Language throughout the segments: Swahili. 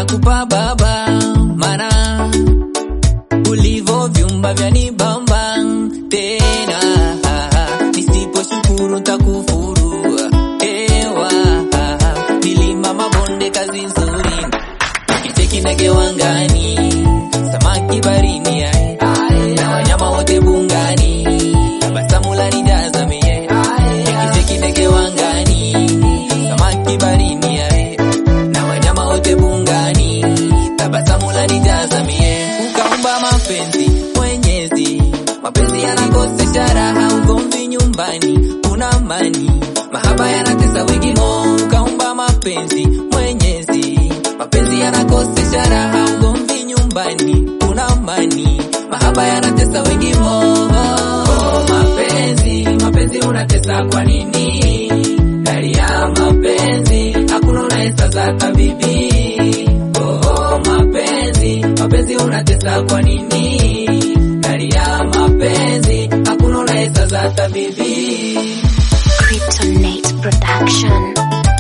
nitakupa baba, mana ulivo vyumba vya nibamba tena. Nisipo shukuru nitakufuru. Ewa milima mabonde kazi nzuri, kiteki ndege wangani, samaki barini na wanyama wote bungani, tabasamu lanijaza mie. Kiteki ndege wangani, samaki barini na wanyama wote bungani, tabasamu lanijaza mie. Ukaumba mapenzi Mwenyezi, mapenzi yanakosesha raha, ugomvi nyumbani una amani, mahaba yanatesa wengi mo. Ukaumba mapenzi Mwenyezi, mapenzi yanakosesha raha, ugomvi nyumbani una amani, mahaba yanatesa wengi mo. Mapenzi unatesa kwa nini? Ndani ya mapenzi hakuna unayesaza tabibi. Mapenzi unatesa kwa nini? Ndani ya mapenzi hakuna unayesaza tabibi. Kryptonite Production.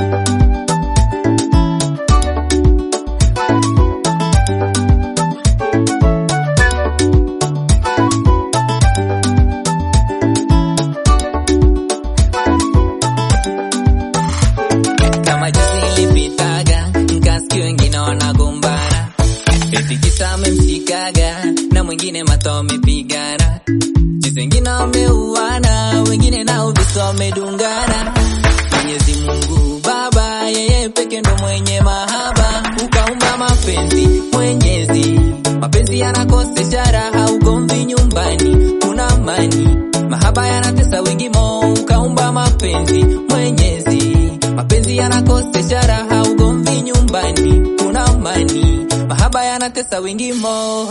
Kama juzi ilipitaga, nkasikia wengine wanagombana, eti kisa amemshikaga na mwingine mata wamepigana. Juzi wengine wameuana, wengine nao visu wamedungana. Mwenyezi Mungu Baba, yeye peke ndo mwenye mahaba. Ukaumba mapenzi Mwenyezi, mapenzi yanakosesha raha, ugomvi nyumbani kuna amani, mahaba yanatesa wengi mo. Ukaumba mapenzi Mwenyezi, mapenzi yanakosesha raha, ugomvi nyumbani kuna amani, mahaba yanatesa wengi mo.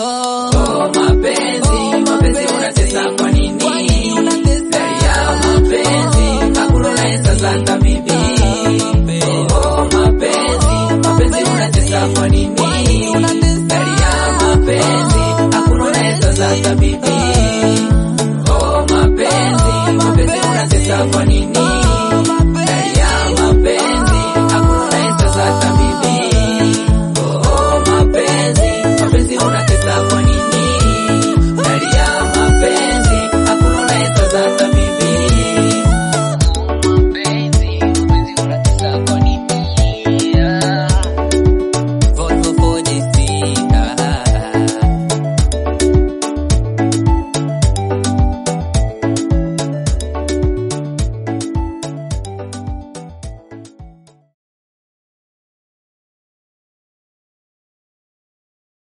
Mapenzi unatesa kwa nini? Ndani ya mapenzi hakuna unayesaza tabibi. Mapenzi unatesa kwa nini?